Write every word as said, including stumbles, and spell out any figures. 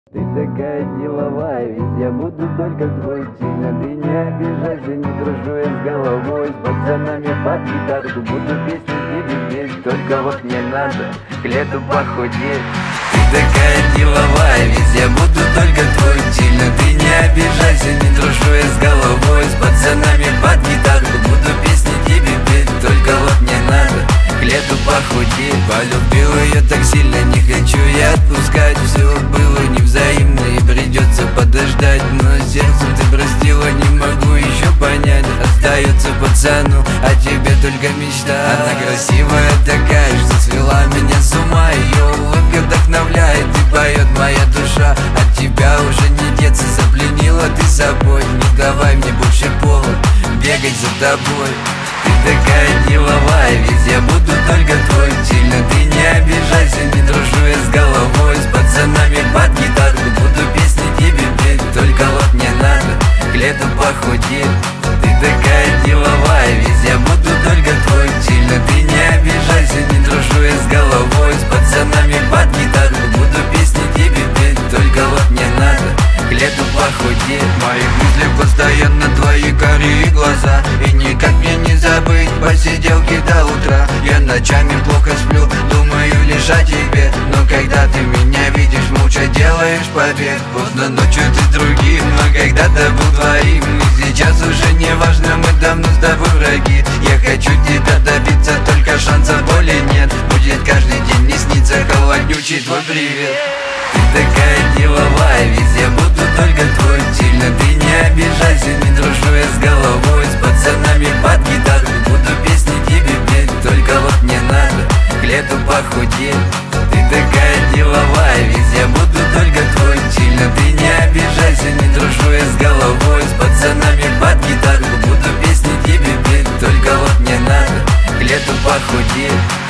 Ты такая деловая, ведь я буду только твой сильно. Ты не обижайся, не дружу я с головой. С пацанами под гитарку буду песни тебе петь. Только вот мне надо к лету похудеть. Ты такая деловая, ведь я буду только твой сильно. Ты не обижайся, не дружу я с головой. С пацанами под гитарку буду песни тебе петь. Только вот мне надо к лету похудеть. Полюбил ее так сильно, не хочу я отпускать. Все было невзаимно и придется подождать. Но сердцем ты простила, не могу еще понять. Остается пацану, а тебе только мечта. Она красивая такая, что свела меня с ума. Ее улыбка вдохновляет и поет моя душа. От тебя уже не деться, запленила ты собой. Не давай мне больше повод бегать за тобой. Ты такая деловая, ведь я буду только твой сильно. Ты не обижайся, не дружу я с головой. С пацанами под гитарку буду песни тебе петь. Только вот мне надо к лету похудеть. Ты такая деловая, ведь я буду только твой сильно. Ты не обижайся, не дружу я с головой. С пацанами под гитарку буду песни тебе петь. Только вот мне надо к лету похудеть. В моих мыслях постоянно твои карие глаза. И никак мне не забыть посиделки до утра. Я ночами плохо сплю, думаю лишь о тебе. Но когда ты меня видишь, молча делаешь побег. Поздно ночью ты с другим, но когда-то был твоим. И сейчас уже не важно, мы давно с тобой враги. Я хочу тебя добиться, только шансов более нет. Будет каждый день не снится холоднючий твой привет. Ты такая деловая, ведь я буду только твой сильно. Ты не обижайся, не дружу я с головой. С пацанами под гитарку буду песни тебе петь. Только вот мне надо к лету похудеть. Ты такая деловая, ведь я буду только твой сильно. Ты не обижайся, не дружу я с головой. С пацанами под гитарку буду песни тебе петь. Только вот мне надо к лету похудеть.